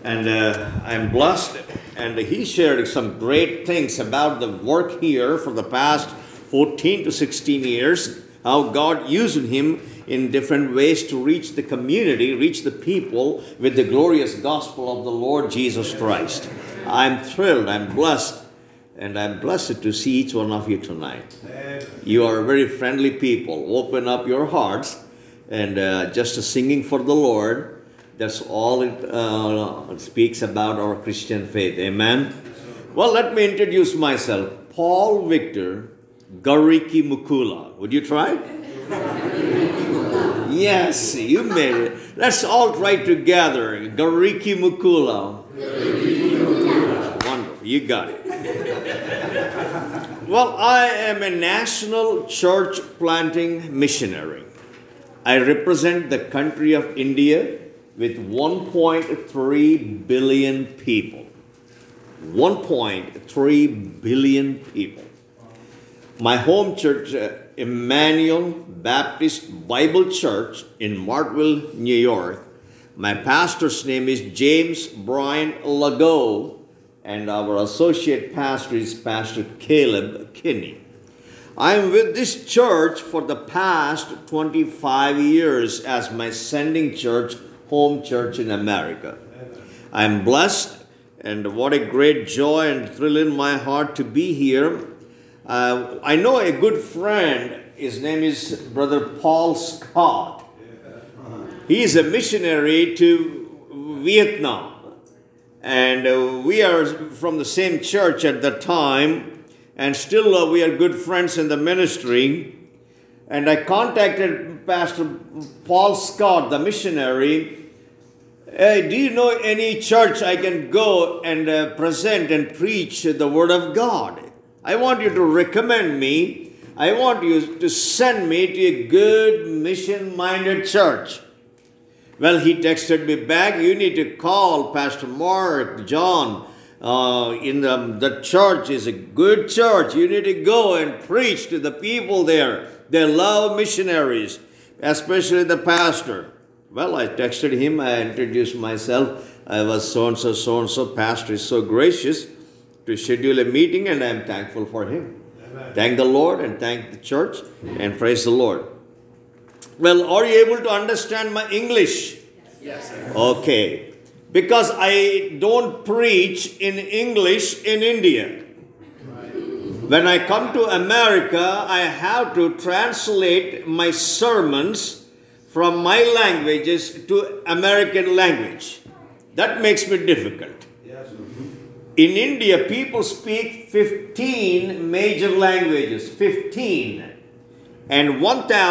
And I'm blessed. And he shared some great things about the work here for the past 14 to 16 years, how God used him in different ways to reach the community, reach the people with the glorious gospel of the Lord Jesus Christ. I'm thrilled, I'm blessed, and I'm blessed to see each one of you tonight. You are very friendly people. Open up your hearts and just singing for the Lord. That's all it speaks about our Christian faith. Amen. Well, let me introduce myself. Paul Victor Gariki Mukula. Would you try? Yes, you made it. Let's all try together. Gariki Mukula. Wonderful. You got it. Well, I am a national church planting missionary. I represent the country of India with 1.3 billion people. 1.3 billion people. My home church, Emmanuel Baptist Bible Church in Martville, New York. My pastor's name is James Brian Lago, and our associate pastor is Pastor Caleb Kinney. I am with this church for the past 25 years as my sending church, home church in America. I am blessed, and what a great joy and thrill in my heart to be here. I know a good friend. His name is Brother Paul Scott. He is a missionary to Vietnam. And we are from the same church at the time. And still we are good friends in the ministry. And I contacted Pastor Paul Scott, the missionary. Hey, do you know any church I can go and present and preach the Word of God? I want you to recommend me. I want you to send me to a good mission-minded church. Well, he texted me back, you need to call Pastor Mark, John. The church is a good church. You need to go and preach to the people there. They love missionaries, especially the pastor. Well, I texted him. I introduced myself. I was so-and-so, so-and-so. Pastor is so gracious to schedule a meeting, and I'm thankful for him. Amen. Thank the Lord and thank the church and praise the Lord. Well, are you able to understand my English? Yes, sir. Okay. Because I don't preach in English in India. When I come to America, I have to translate my sermons from my languages to American language. That makes me difficult. In India, people speak 15 major languages, 15, and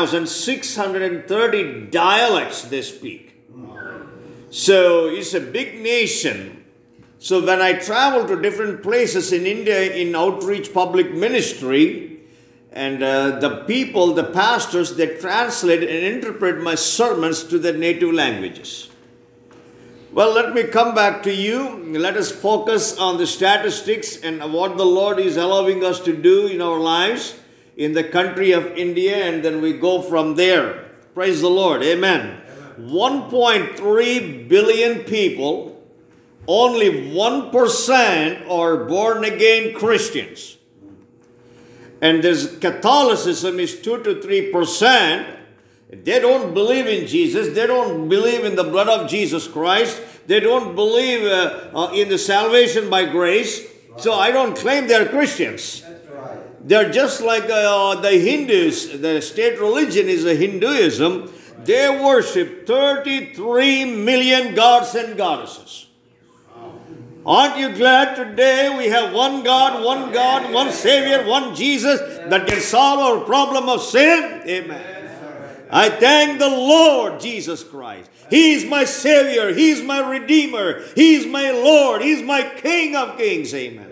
1,630 dialects they speak. So it's a big nation. So when I travel to different places in India in outreach public ministry, and the people, the pastors, they translate and interpret my sermons to their native languages. Well, let me come back to you. Let us focus on the statistics and what the Lord is allowing us to do in our lives in the country of India, and then we go from there. Praise the Lord. Amen. 1.3 billion people, only 1% are born again Christians. And there's Catholicism is 2 to 3%. They don't believe in Jesus. They don't believe in the blood of Jesus Christ. They don't believe in the salvation by grace. So I don't claim they're Christians. They're just like the Hindus. The state religion is Hinduism. They worship 33 million gods and goddesses. Aren't you glad today we have one God, one Savior, one Jesus that can solve our problem of sin? Amen. I thank the Lord Jesus Christ. He is my Savior. He is my Redeemer. He is my Lord. He is my King of Kings. Amen.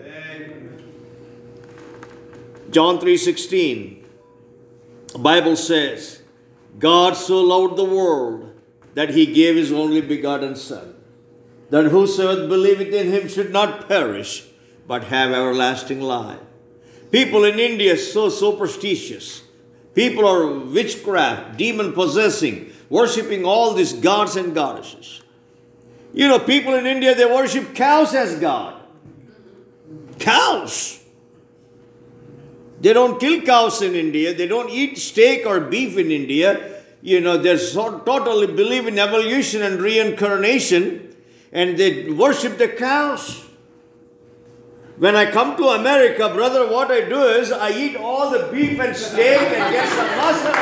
John 3:16. The Bible says, God so loved the world that He gave His only begotten Son, that whosoever believeth in Him should not perish, but have everlasting life. People in India are so superstitious. People are witchcraft, demon-possessing, worshipping all these gods and goddesses. You know, people in India, they worship cows as God. Cows. They don't kill cows in India. They don't eat steak or beef in India. You know, they totally believe in evolution and reincarnation, and they worship the cows. When I come to America, brother, what I do is I eat all the beef and steak and get some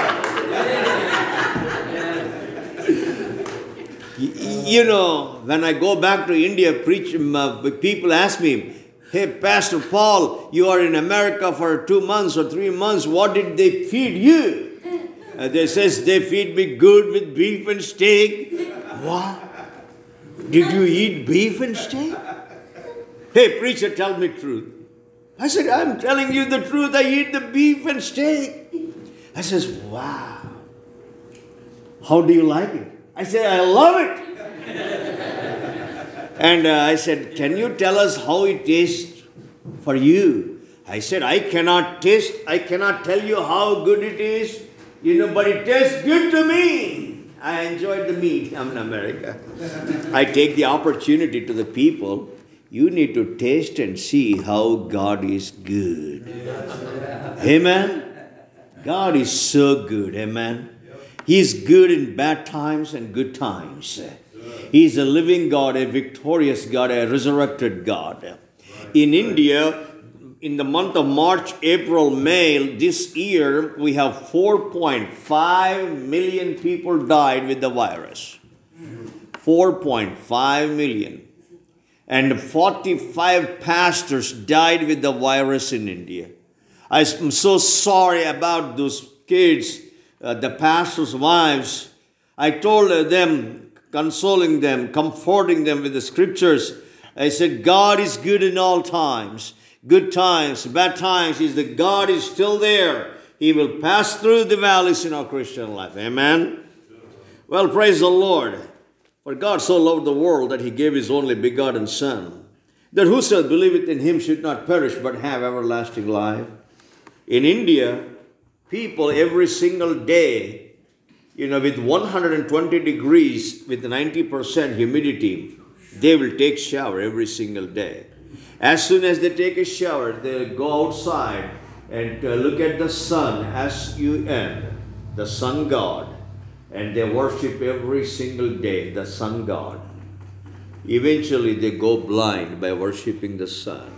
muscle. You know, when I go back to India, people ask me, "Hey, Pastor Paul, you are in America for 2 months or 3 months. What did they feed you?" They says, "They feed me good with beef and steak." What? Did you eat beef and steak? "Hey, preacher, tell me the truth." I said, "I'm telling you the truth. I eat the beef and steak." I says, "Wow. How do you like it?" I said, "I love it." And I said, "Can you tell us how it tastes for you?" I said, I cannot tell you how good it is, but it tastes good to me. I enjoyed the meat. I'm in America. I take the opportunity to the people. You need to taste and see how God is good. Amen. God is so good. Amen. He's good in bad times and good times. He's a living God, a victorious God, a resurrected God. In India, in the month of March, April, May, this year, we have 4.5 million people died with the virus. 4.5 million. And 45 pastors died with the virus in India. I'm so sorry about those kids, the pastors' wives. I told them, consoling them, comforting them with the scriptures. I said, God is good in all times. Good times, bad times. God is still there. He will pass through the valleys in our Christian life. Amen. Well, praise the Lord. For God so loved the world that he gave his only begotten Son, that whosoever believeth in him should not perish but have everlasting life. In India, people every single day, with 120 degrees, with 90% humidity, they will take shower every single day. As soon as they take a shower, they'll go outside and look at the sun, S-U-N, the sun god. And they worship every single day the sun god. Eventually they go blind by worshiping the sun.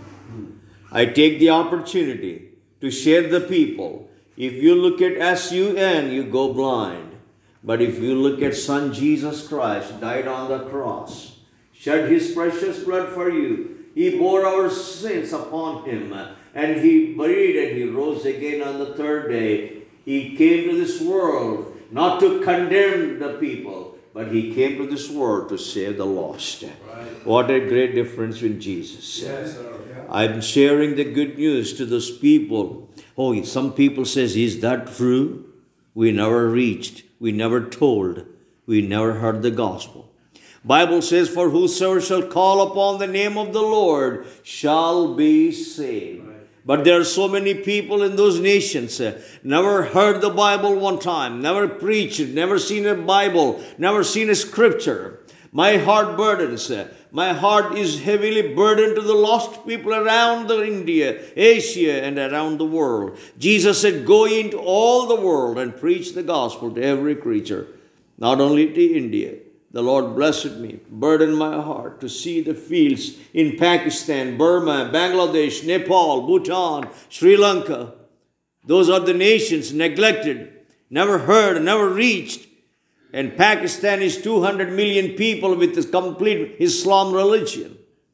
I take the opportunity to share the people. If you look at S-U-N, you go blind. But if you look at Son Jesus Christ, died on the cross, shed his precious blood for you, he bore our sins upon him, and he buried and he rose again on the third day. He came to this world not to condemn the people, but he came to this world to save the lost. Right. What a great difference in Jesus. Yes, sir. Yeah. I'm sharing the good news to those people. Oh, some people says, is that true? We never reached. We never told. We never heard the gospel. Bible says, for whosoever shall call upon the name of the Lord shall be saved. Right. But there are so many people in those nations, never heard the Bible one time, never preached, never seen a Bible, never seen a scripture. My heart burdens. My heart is heavily burdened to the lost people around India, Asia, and around the world. Jesus said, go into all the world and preach the gospel to every creature, not only to India. The Lord blessed me, burdened my heart to see the fields in Pakistan, Burma, Bangladesh, Nepal, Bhutan, Sri Lanka. Those are the nations neglected, never heard, never reached. And Pakistan is 200 million people with this complete Islam religion.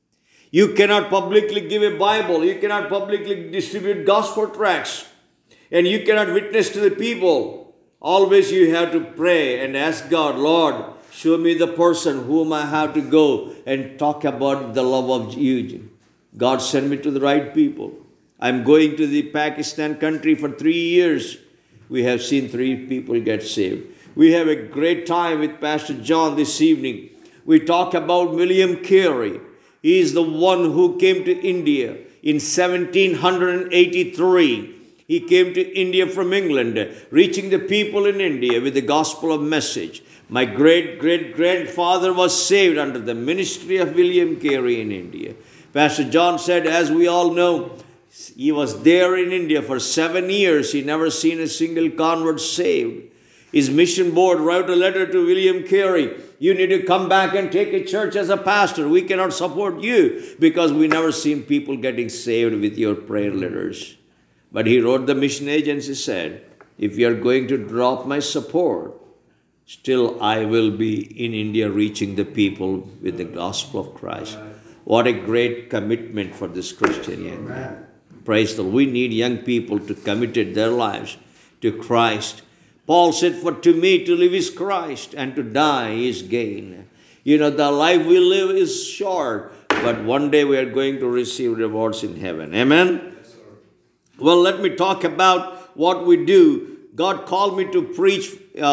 You cannot publicly give a Bible. You cannot publicly distribute gospel tracts. And you cannot witness to the people. Always you have to pray and ask God, Lord, show me the person whom I have to go and talk about the love of you. God sent me to the right people. I'm going to the Pakistan country for 3 years. We have seen 3 people get saved. We have a great time with Pastor John this evening. We talk about William Carey. He is the one who came to India in 1783. He came to India from England, reaching the people in India with the gospel of message. My great-great-grandfather was saved under the ministry of William Carey in India. Pastor John said, as we all know, he was there in India for 7 years. He never seen a single convert saved. His mission board wrote a letter to William Carey. You need to come back and take a church as a pastor. We cannot support you because we never seen people getting saved with your prayer letters. But he wrote the mission agency, said, if you are going to drop my support, still I will be in India reaching the people with the gospel of Christ. What a great commitment for this Christian young man. Praise the Lord. We need young people to commit their lives to Christ. Paul said, for to me to live is Christ and to die is gain. You know, the life we live is short, but one day we are going to receive rewards in heaven. Amen? Yes, sir. Well, let me talk about what we do. God called me to preach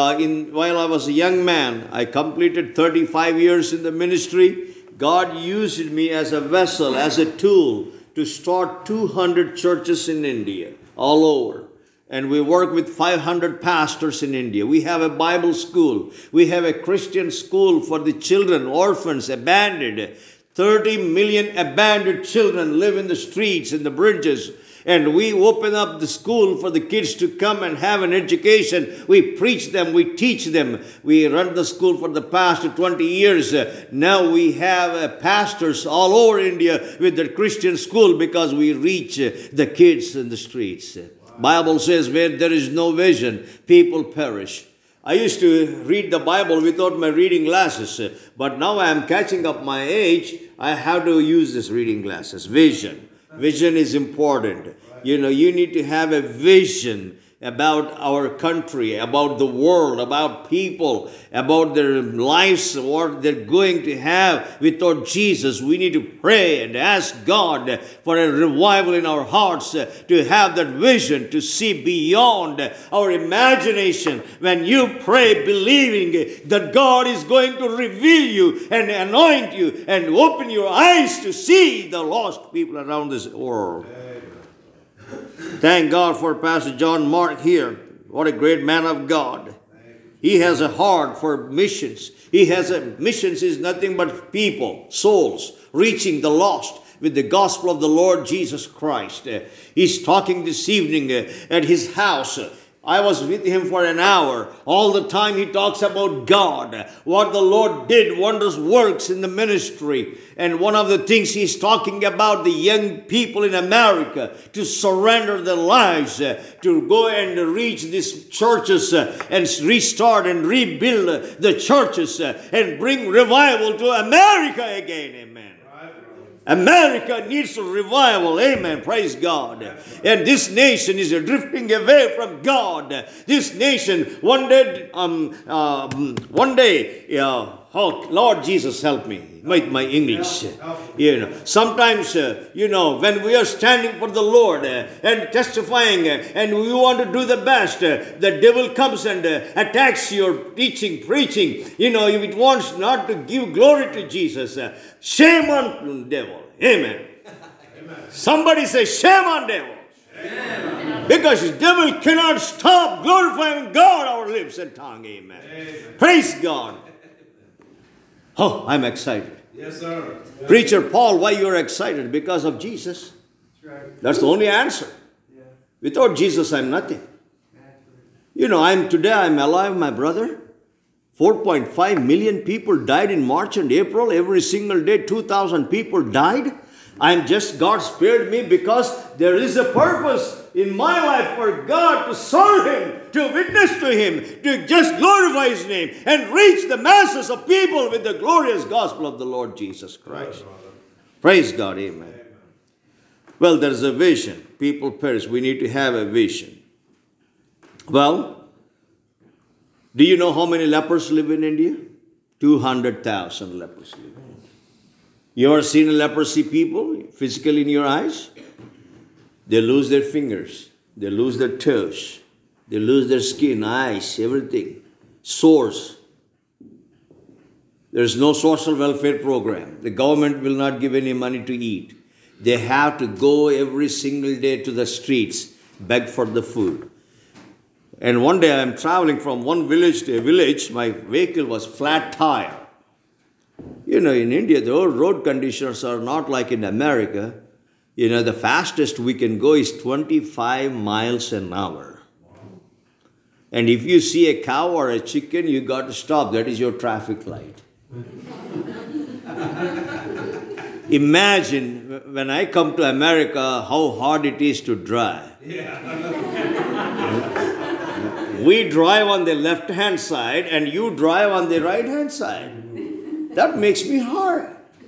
while I was a young man. I completed 35 years in the ministry. God used me as a vessel, as a tool to start 200 churches in India, all over. And we work with 500 pastors in India. We have a Bible school. We have a Christian school for the children, orphans, abandoned. 30 million abandoned children live in the streets, in the bridges. And we open up the school for the kids to come and have an education. We preach them, we teach them. We run the school for the past 20 years. Now we have pastors all over India with their Christian school because we reach the kids in the streets. Bible says where there is no vision, people perish. I used to read the Bible without my reading glasses, but now I am catching up my age. I have to use this reading glasses. Vision. Vision is important. You know, you need to have a vision about our country, about the world, about people, about their lives, what they're going to have without Jesus. We need to pray and ask God for a revival in our hearts, to have that vision, to see beyond our imagination. When you pray believing that God is going to reveal you and anoint you and open your eyes to see the lost people around this world. Thank God for Pastor John Mark here. What a great man of God. He has a heart for missions. Missions is nothing but people, souls, reaching the lost with the gospel of the Lord Jesus Christ. He's talking this evening at his house. I was with him for an hour. All the time he talks about God, what the Lord did, wondrous works in the ministry. And one of the things he's talking about, the young people in America to surrender their lives, to go and reach these churches and restart and rebuild the churches and bring revival to America again. Amen. America needs a revival. Amen. Praise God. And this nation is drifting away from God. This nation, one day, oh, Lord Jesus, help me with my English. You know, sometimes, when we are standing for the Lord and testifying and we want to do the best, the devil comes and attacks your teaching, preaching. You know, if it wants not to give glory to Jesus, shame on devil. Amen. Amen. Somebody say, shame on devil. Amen. Because the devil cannot stop glorifying God, our lips and tongue. Amen. Amen. Praise God. Oh, I'm excited. Yes, sir. Preacher Paul, why you are excited? Because of Jesus. That's right. That's the only answer. Yeah. Without Jesus, I'm nothing. You know, I'm alive, my brother. 4.5 million people died in March and April. Every single day, 2,000 people died. God spared me because there is a purpose in my life for God to serve Him, to witness to Him, to just glorify His name and reach the masses of people with the glorious gospel of the Lord Jesus Christ. Praise God. Amen. Well, there's a vision. People perish. We need to have a vision. Well, do you know how many lepers live in India? 200,000 lepers live. You ever seen a leprosy people physically in your eyes? They lose their fingers. They lose their toes. They lose their skin, eyes, everything. Sores. There's no social welfare program. The government will not give any money to eat. They have to go every single day to the streets beg for the food. And one day I'm traveling from one village to a village. My vehicle was flat tire. You know, in India, the road conditions are not like in America. You know, the fastest we can go is 25 miles an hour. And if you see a cow or a chicken, you got to stop. That is your traffic light. Imagine when I come to America, how hard it is to drive. We drive on the left-hand side and you drive on the right-hand side. That makes me hard.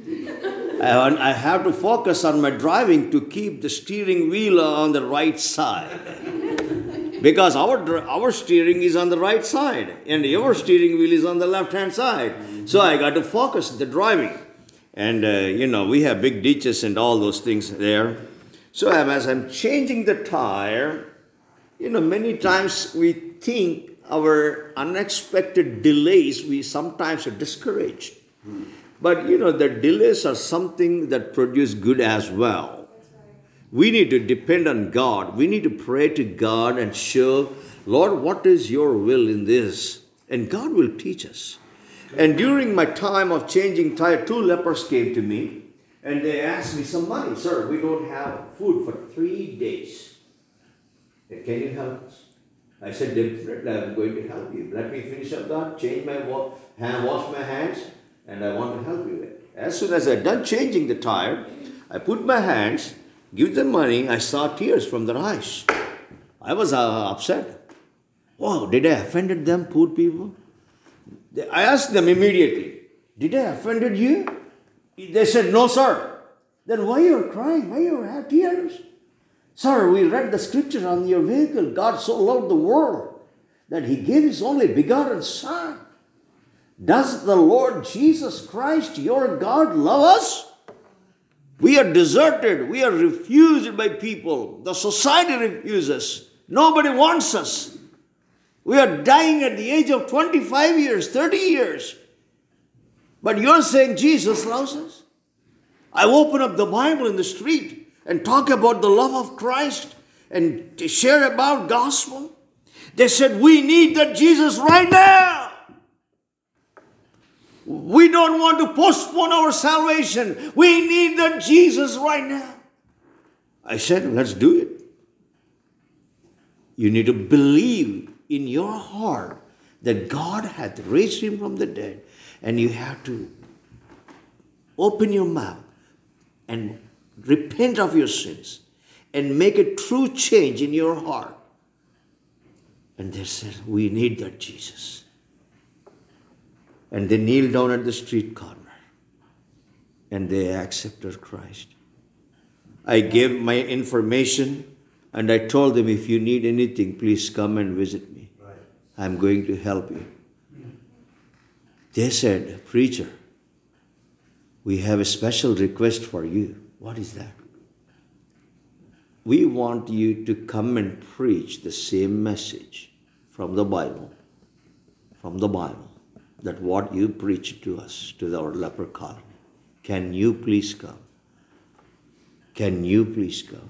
I have to focus on my driving to keep the steering wheel on the right side. Because our steering is on the right side and your steering wheel is on the left-hand side. So I got to focus the driving. And, we have big ditches and all those things there. So as I'm changing the tire, many times we think our unexpected delays, we sometimes are discouraged. But, the delays are something that produce good as well. We need to depend on God. We need to pray to God and show, Lord, what is your will in this? And God will teach us. And during my time of changing tire, 2 lepers came to me and they asked me some money. Sir, we don't have food for 3 days. Can you help us? I said, definitely, I'm going to help you. Let me finish up that, change my wash my hands, and I want to help you. As soon as I done changing the tire, I put my hands, give them money. I saw tears from their eyes. I was upset. Wow, did I offended them, poor people? I asked them immediately, did I offended you? They said, no, sir. Then why you are crying? Why you have tears? Sir, we read the scripture on your vehicle. God so loved the world that he gave his only begotten Son. Does the Lord Jesus Christ, your God, love us? We are deserted. We are refused by people. The society refuses. Nobody wants us. We are dying at the age of 25 years, 30 years. But you're saying Jesus loves us? I open up the Bible in the street and talk about the love of Christ and to share about gospel. They said, we need that Jesus right now. We don't want to postpone our salvation. We need that Jesus right now. I said, let's do it. You need to believe in your heart that God hath raised him from the dead. And you have to open your mouth and repent of your sins and make a true change in your heart. And they said, we need that Jesus. And they kneeled down at the street corner and they accepted Christ. I gave my information and I told them, if you need anything, please come and visit me. Right. I'm going to help you. They said, preacher, we have a special request for you. What is that? We want you to come and preach the same message from the Bible, that what you preach to us, to our leper colony. Can you please come? Can you please come?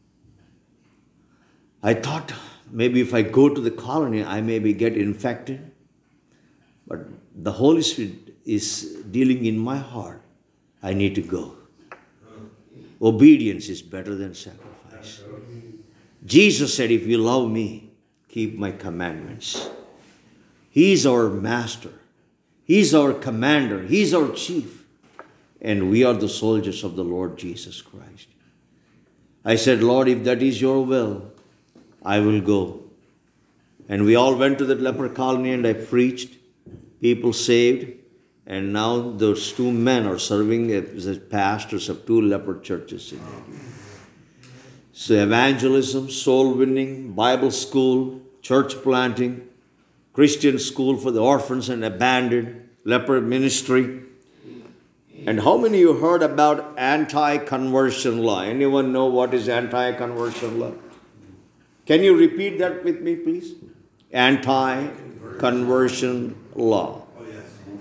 I thought maybe if I go to the colony, I maybe get infected. But the Holy Spirit is dealing in my heart. I need to go. Obedience is better than sacrifice. Jesus said, if you love me, keep my commandments. He's our master. He's our commander. He's our chief. And we are the soldiers of the Lord Jesus Christ. I said, Lord, if that is your will, I will go. And we all went to the leper colony and I preached. People saved. And now those 2 men are serving as pastors of 2 leper churches in India. So evangelism, soul winning, Bible school, church planting, Christian school for the orphans and abandoned, leper ministry. And how many of you heard about anti-conversion law? Anyone know what is anti-conversion law? Can you repeat that with me, please? Anti-conversion law.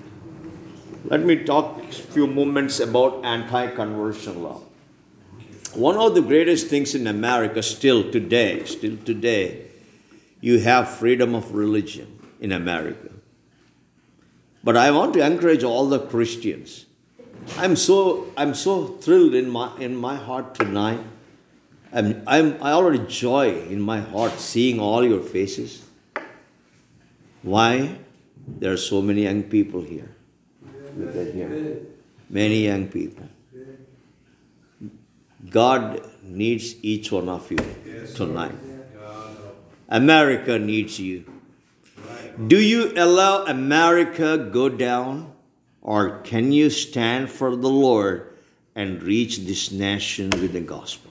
Let me talk a few moments about anti-conversion law. One of the greatest things in America still today, you have freedom of religion in America. But I want to encourage all the Christians. I'm so thrilled in my heart tonight. I already joy in my heart seeing all your faces. Why? There are so many young people here. Look at here. Many young people. God needs each one of you tonight. America needs you. Do you allow America go down, or can you stand for the Lord and reach this nation with the gospel?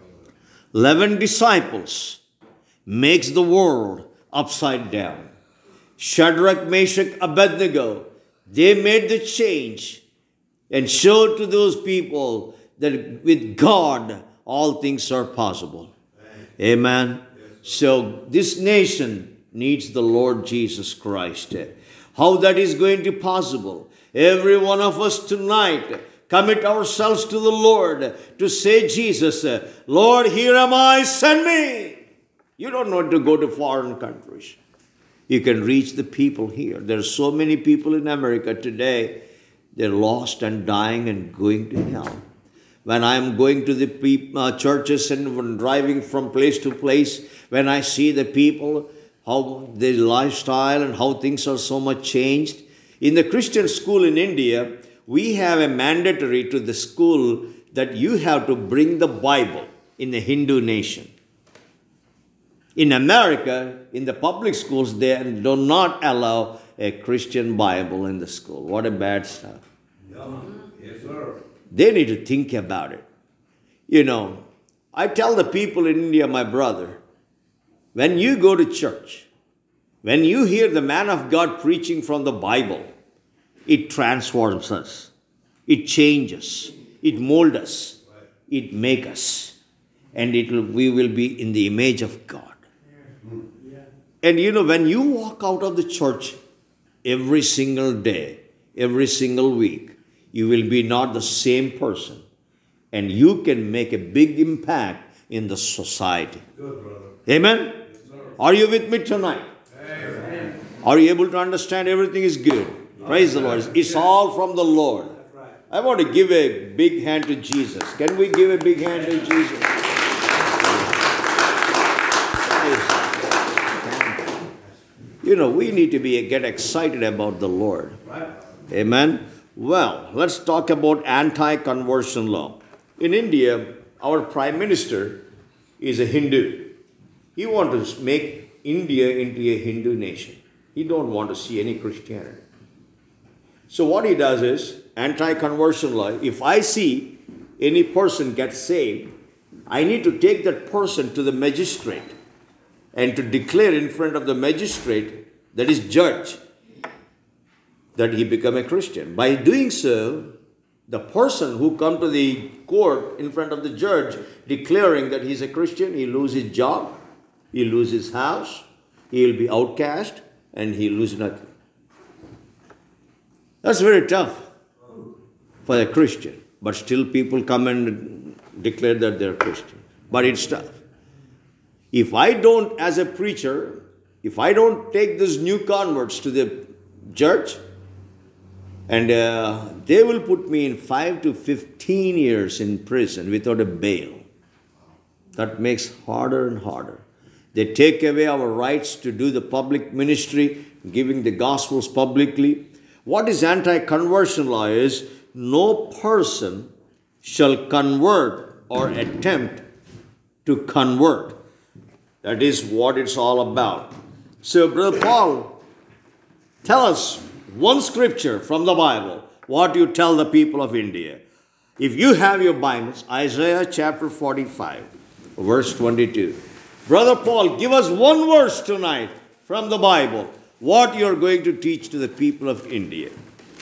11 disciples makes the world upside down. Shadrach, Meshach, Abednego, they made the change and showed to those people that with God all things are possible. Amen. So this nation needs the Lord Jesus Christ. How that is going to be possible? Every one of us tonight commit ourselves to the Lord to say, Jesus, Lord, here am I, send me. You don't want to go to foreign countries. You can reach the people here. There are so many people in America today, they're lost and dying and going to hell. When I'm going to the churches and when driving from place to place, when I see the people, how their lifestyle and how things are so much changed. In the Christian school in India, we have a mandatory to the school that you have to bring the Bible in the Hindu nation. In America, in the public schools, they do not allow a Christian Bible in the school. What a bad stuff. No. Yes, sir. They need to think about it. You know, I tell the people in India, my brother, when you go to church, when you hear the man of God preaching from the Bible, it transforms us. It changes. It molds us. It makes us. And we will be in the image of God. And you know, when you walk out of the church every single day, every single week, you will be not the same person. And you can make a big impact in the society. Good, brother. Amen? Yes, sir. Are you with me tonight? Amen. Are you able to understand everything is good? Praise the Lord. It's all from the Lord. I want to give a big hand to Jesus. Can we give a big hand to Jesus? You know, we need to get excited about the Lord. Amen? Well, let's talk about anti-conversion law. In India, our Prime Minister is a Hindu. He wants to make India into a Hindu nation. He don't want to see any Christianity. So what he does is, anti-conversion law, if I see any person get saved, I need to take that person to the magistrate and to declare in front of the magistrate, that is judge, that he become a Christian. By doing so, the person who come to the court in front of the judge declaring that he's a Christian, he lose his job, he lose his house, he will be outcast, and he lose nothing. That's very tough for a Christian. But still people come and declare that they're Christian. But it's tough. If I don't, as a preacher, if I don't take these new converts to the church, and they will put me in 5 to 15 years in prison without a bail. That makes harder and harder. They take away our rights to do the public ministry, giving the gospels publicly. What is anti-conversion law is, no person shall convert or attempt to convert. That is what it's all about. So, Brother Paul, tell us one scripture from the Bible, what you tell the people of India. If you have your Bibles, Isaiah chapter 45, verse 22. Brother Paul, give us one verse tonight from the Bible, what you're going to teach to the people of India.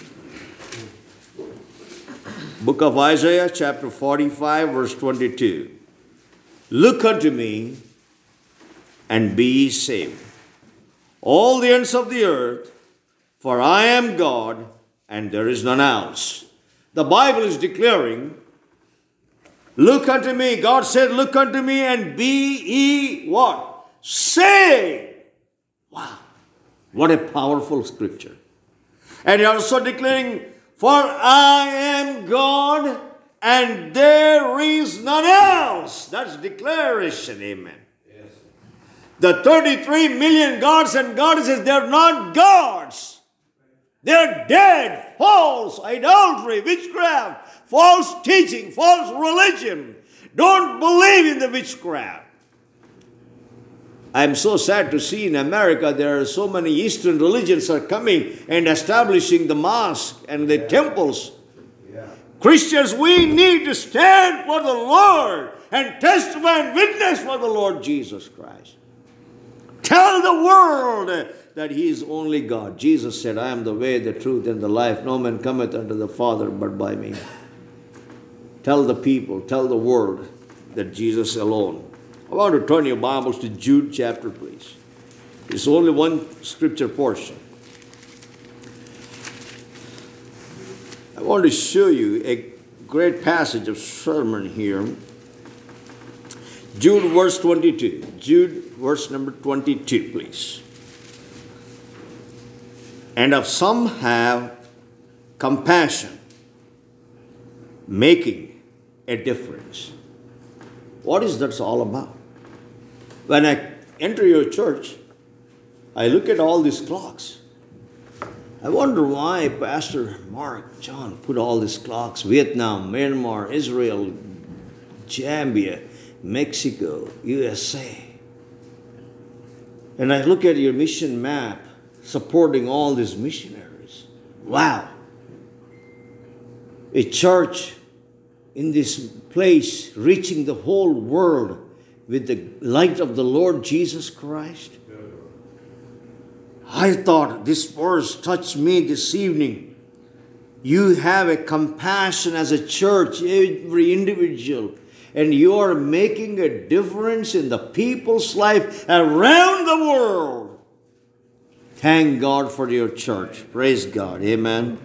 Book of Isaiah chapter 45, verse 22. Look unto me and be ye saved, all the ends of the earth, for I am God, and there is none else. The Bible is declaring Look unto me. God said, look unto me and be ye what? Saved. Wow. What a powerful scripture. And also declaring, for I am God and there is none else. That's declaration. Amen. Yes. The 33 million gods and goddesses, they're not gods. They're dead, false, idolatry, witchcraft, false teaching, false religion. Don't believe in the witchcraft. I'm so sad to see in America there are so many Eastern religions are coming and establishing the mosque and the temples. Yeah. Christians, we need to stand for the Lord and testify and witness for the Lord Jesus Christ. Tell the world that He is only God. Jesus said, I am the way, the truth, and the life. No man cometh unto the Father but by me. Tell the people, tell the world that Jesus alone. I want to turn your Bibles to Jude chapter, please. It's only one scripture portion. I want to show you a great passage of sermon here. Jude verse 22. Jude verse number 22, please. And of some have compassion, making a difference. What is that all about? When I enter your church, I look at all these clocks. I wonder why Pastor Mark John put all these clocks. Vietnam, Myanmar, Israel, Zambia, Mexico, USA. And I look at your mission map supporting all these missionaries. Wow. A church in this place reaching the whole world with the light of the Lord Jesus Christ. I thought this verse touched me this evening. You have a compassion as a church, every individual, and you are making a difference in the people's life around the world. Thank God for your church. Praise God. Amen.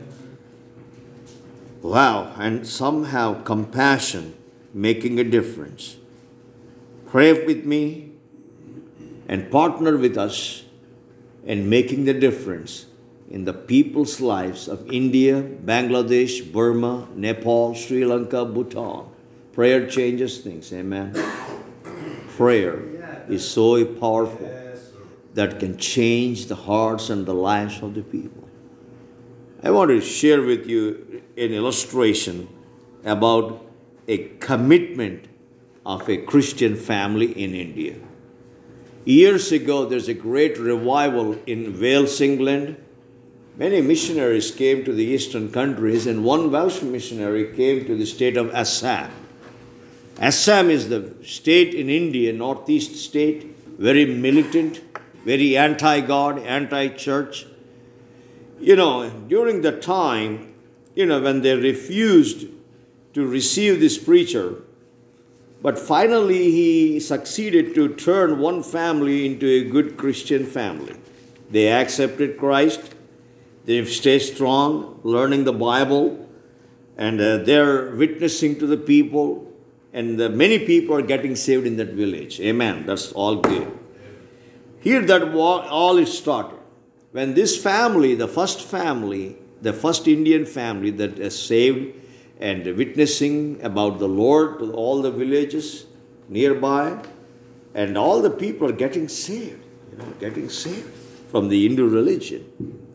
Wow. And somehow compassion making a difference. Pray with me and partner with us in making the difference in the people's lives of India, Bangladesh, Burma, Nepal, Sri Lanka, Bhutan. Prayer changes things. Amen. Prayer is so powerful that can change the hearts and the lives of the people. I want to share with you an illustration about a commitment of a Christian family in India. Years ago, there's a great revival in Wales, England. Many missionaries came to the eastern countries, and one Welsh missionary came to the state of Assam. Assam is the state in India, northeast state, very militant, very anti-God, anti-church. During the time, when they refused to receive this preacher, but finally he succeeded to turn one family into a good Christian family. They accepted Christ. They've stayed strong, learning the Bible, and they're witnessing to the people, and many people are getting saved in that village. Amen. That's all good. Here that all is started. When this family, the first Indian family that is saved and witnessing about the Lord to all the villages nearby, and all the people are getting saved, from the Hindu religion.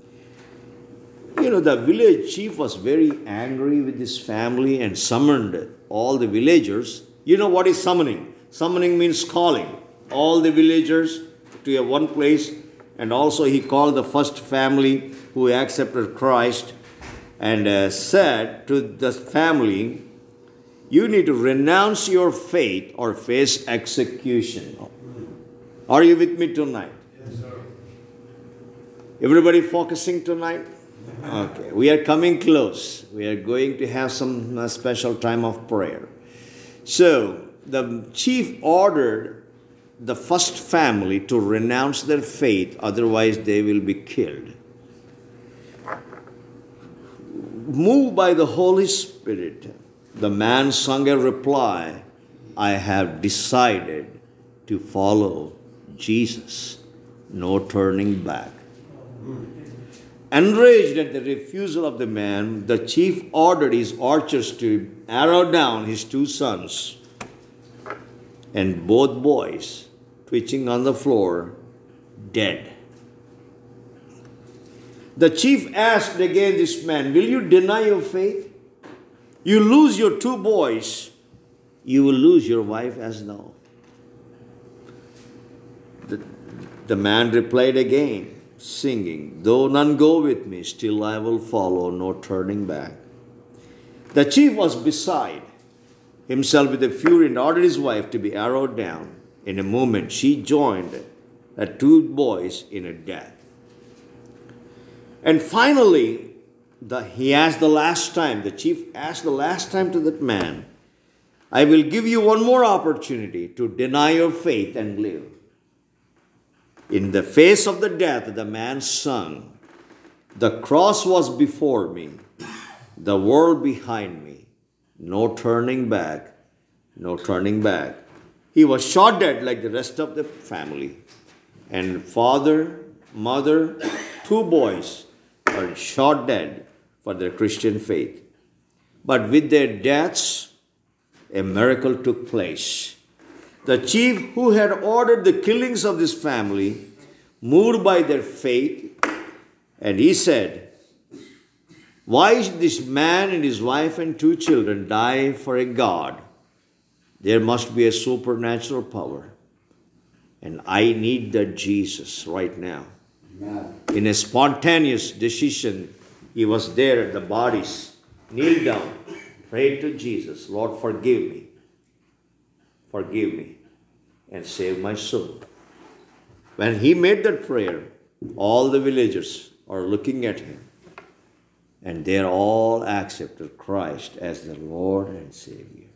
The village chief was very angry with this family and summoned all the villagers. You know what is summoning? Summoning means calling all the villagers to one place. And also he called the first family who accepted Christ and said to the family, you need to renounce your faith or face execution. Are you with me tonight? Yes, sir. Everybody focusing tonight? Okay, we are coming close. We are going to have some special time of prayer. So the chief ordered the first family to renounce their faith, otherwise they will be killed. Moved by the Holy Spirit, The man sung a reply, I have decided to follow Jesus. No turning back. Enraged at the refusal of the man, the chief ordered his archers to arrow down his two sons. And both boys, twitching on the floor, dead. The chief asked again this man, will you deny your faith? You lose your two boys, you will lose your wife as now. The man replied again, singing, though none go with me, still I will follow, no turning back. The chief was beside himself with a fury and ordered his wife to be arrowed down. In a moment, she joined the two boys in a death. And finally, he asked the last time, the chief asked the last time to that man, I will give you one more opportunity to deny your faith and live. In the face of the death, the man sung, the cross was before me, the world behind me, no turning back, no turning back. He was shot dead like the rest of the family. And father, mother, two boys were shot dead for their Christian faith. But with their deaths, a miracle took place. The chief who had ordered the killings of this family, moved by their faith, and he said, why should this man and his wife and two children die for a God? There must be a supernatural power. And I need that Jesus right now. Amen. In a spontaneous decision, he was there at the bodies, kneeled down, prayed to Jesus, Lord, forgive me. Forgive me and save my soul. When he made that prayer, all the villagers are looking at him. And they all accepted Christ as their Lord and Savior.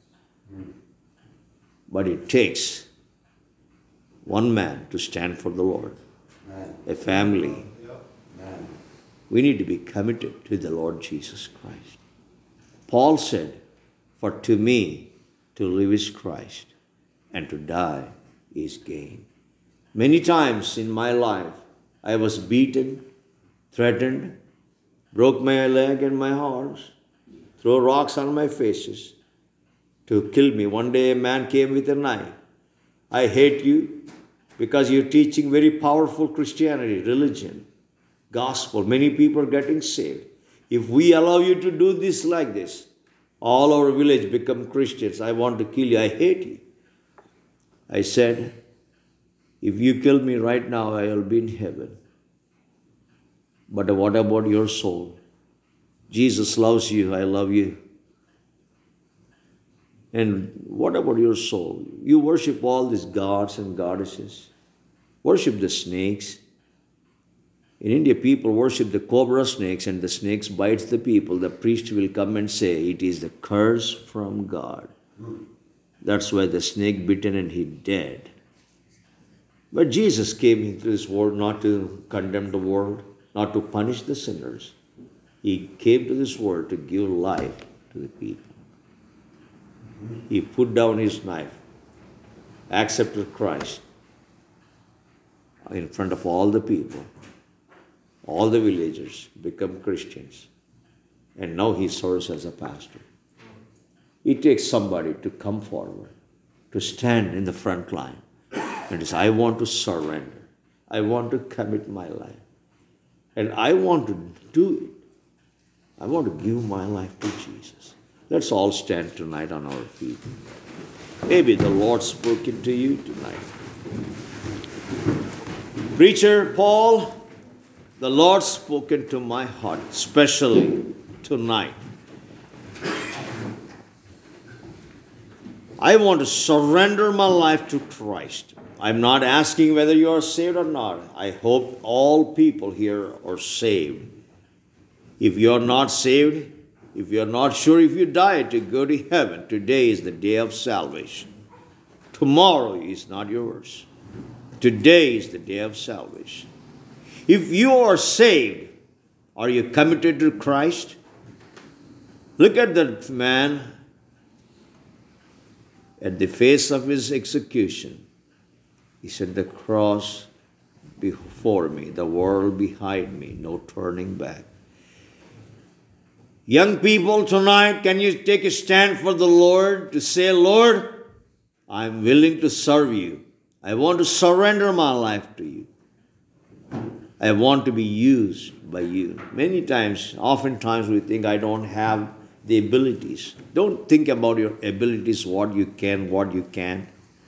But it takes one man to stand for the Lord. A family. We need to be committed to the Lord Jesus Christ. Paul said, for to me to live is Christ, and to die is gain. Many times in my life, I was beaten, threatened, broke my leg and my horse, throw rocks on my faces to kill me. One day a man came with a knife. I hate you because you're teaching very powerful Christianity, religion, gospel. Many people are getting saved. If we allow you to do this like this, all our village become Christians. I want to kill you. I hate you. I said, if you kill me right now, I will be in heaven. But what about your soul? Jesus loves you. I love you. And what about your soul? You worship all these gods and goddesses. Worship the snakes. In India, people worship the cobra snakes, and the snakes bites the people. The priest will come and say, it is the curse from God. That's why the snake bitten and he dead. But Jesus came into this world not to condemn the world, not to punish the sinners. He came to this world to give life to the people. He put down his knife, accepted Christ in front of all the people. All the villagers become Christians. And now he serves as a pastor. It takes somebody to come forward, to stand in the front line and say, I want to surrender. I want to commit my life. And I want to do it. I want to give my life to Jesus. Let's all stand tonight on our feet. Maybe the Lord spoken to you tonight. Preacher Paul, the Lord spoken to my heart, especially tonight. I want to surrender my life to Christ. I'm not asking whether you are saved or not. I hope all people here are saved. If you are not saved, if you are not sure if you die to go to heaven, today is the day of salvation. Tomorrow is not yours. Today is the day of salvation. If you are saved, are you committed to Christ? Look at that man at the face of his execution, he said, the cross before me, the world behind me, no turning back. Young people, tonight, can you take a stand for the Lord to say, Lord, I'm willing to serve you. I want to surrender my life to you. I want to be used by you. Many times, oftentimes we think I don't have the abilities. Don't think about your abilities, what you can, what you can't.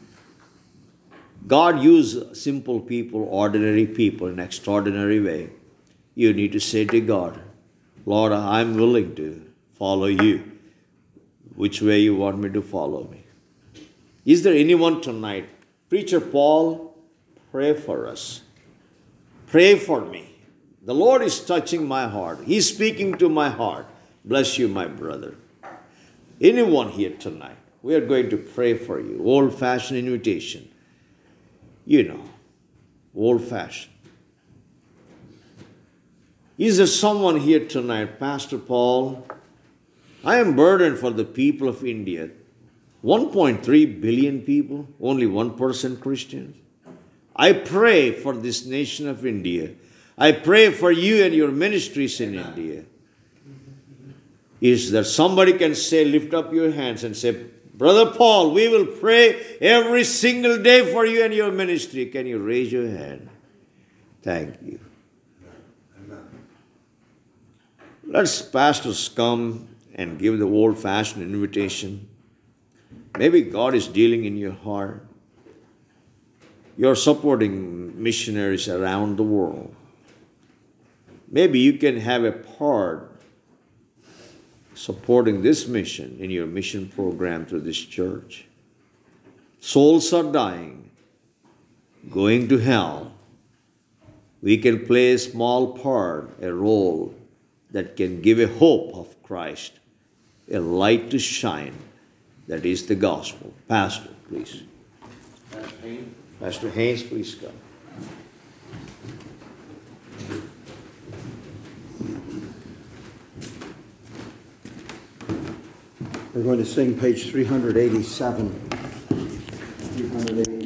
God uses simple people, ordinary people in an extraordinary way. You need to say to God, Lord, I'm willing to follow you. Which way you want me to follow me? Is there anyone tonight? Preacher Paul, pray for us. Pray for me. The Lord is touching my heart. He's speaking to my heart. Bless you, my brother. Anyone here tonight, we are going to pray for you. Old-fashioned invitation. You know, old-fashioned. Is there someone here tonight, Pastor Paul? I am burdened for the people of India. 1.3 billion people, only 1% Christians. I pray for this nation of India. I pray for you and your ministries in India. Is there somebody can say, lift up your hands and say, Brother Paul, we will pray every single day for you and your ministry. Can you raise your hand? Thank you. Let's pastors come and give the old-fashioned invitation. Maybe God is dealing in your heart. You're supporting missionaries around the world. Maybe you can have a part supporting this mission in your mission program through this church. Souls are dying, going to hell. We can play a small part, a role that can give a hope of Christ, a light to shine. That is the gospel. Pastor, please. Pastor Haynes, please come. We're going to sing page 387. 387.